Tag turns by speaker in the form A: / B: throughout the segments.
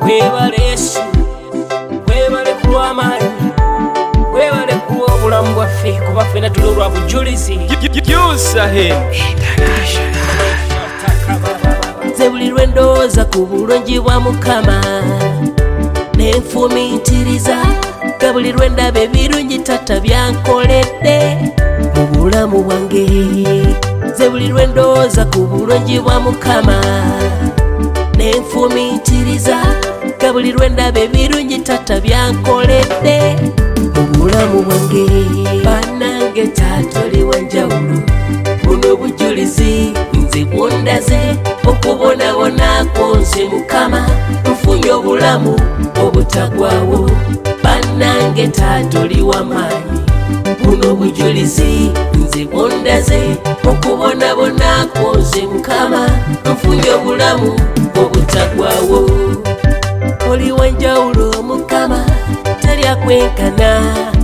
A: Webalesu, webale kulwamaanyi, webale kuwa obulamu bwaffe kuba ffenna tuli olwa bujulizi. Nze buli lwe ndowooza ku bulungi bwa Mukama nenfumiitiriza, nga buli lwe ndaba ebirungi Taata byankoledde mu bulamu bwange. Nze buli lwe ndowooza ku bulungi bwa Mukama nenfumiitiriza, nga buli lwe ndaba ebirungi Taata byankoledde mu bulamu bwange. Bannange Taata oli wa njawulo, buno bujulizi nze bwondaze, okubonabonaako nze Mukama nfunye obulamu obutagwawo. Bannange Taata oli w'amaanyi, buno bujulizi nze bwondaze, okubonabonaako nze Mukama nfunye obulamu obutagwawo. Oli wa njawulo Mukama, teri akwenkana,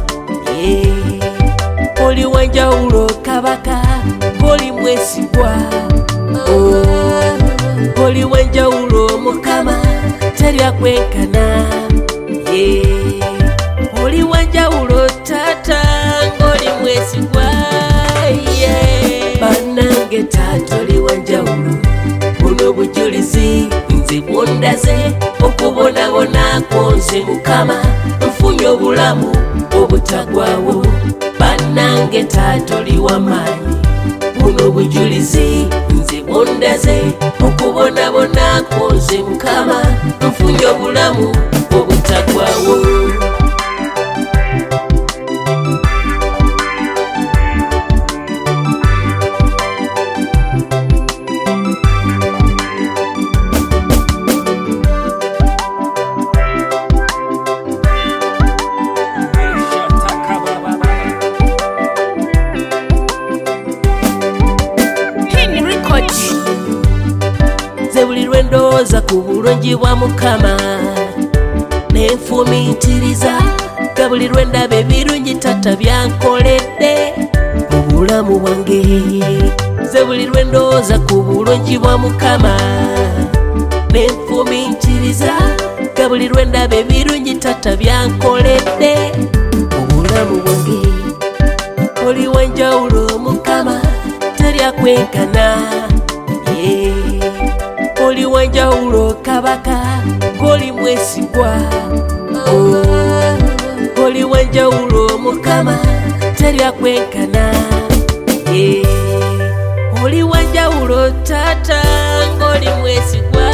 A: oli wa njawulo Kabaka, oli mwesigwa. Oli wa njawulo Mukama, teri akwenkana, oli wa njawulo Taata, ng'oli mwesigwa. Bannange Taata oli wa njawulo, buno bujulizi nze bwondaze, okubonabonaako nze Mukama nfunye obulamu obutagwawo. Bannange Taata oli w'amaanyi, buno bujulizi nze bwondaze, okubonabonaako nze Mukama nfunye obulamu obutagwawo. Nze buli lwe ndowooza ku bulungi bwa Mukama nenfumiitiriza, nga buli lwe ndaba ebirungi Taata byankoledde mu bulamu bwange. Nze buli lwe ndowooza ku bulungi bwa Mukama nenfumiitiriza, nga buli lwe ndaba ebirungi Taata byankoledde mu bulamu bwange. Oli wa njawulo Mukama, teri akwenkana, oli wa njawulo Kabaka, ng'oli mwesigwa. Oli wa njawulo Mukama, teri akwenkana, oli wa njawulo Taata, ng'oli mwesigwa.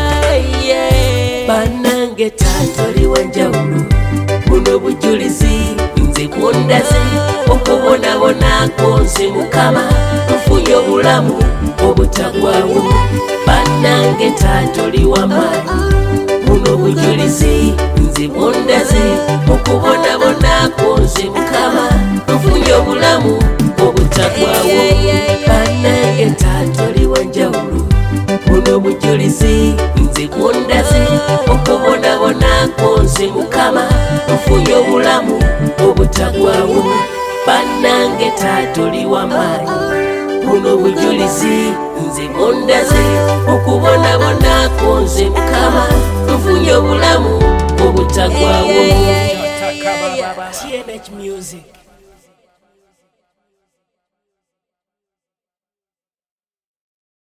A: Bannange Taata oli wa njawulo, buno bujulizi nze bwondaze, okubonabonaako nze Mukama nfunye obulamu obutagwawo. Bannange Taata oli w'amaanyi, buno bujulizi nze bwondaze, okubonabonaako nze Mukama nfunye obulamu obutagwawo. Bannange Taata oli wa njawulo, buno bujulizi nze bwondaze, okubonabonaako nze Mukama nfunye obulamu obutagwawo. Bannange Taata oli w'amaanyi, buno bujulizi nze bwondaze, okubonabonaako nze Mukama nfunye obulamu obutagwawo. TNH Music.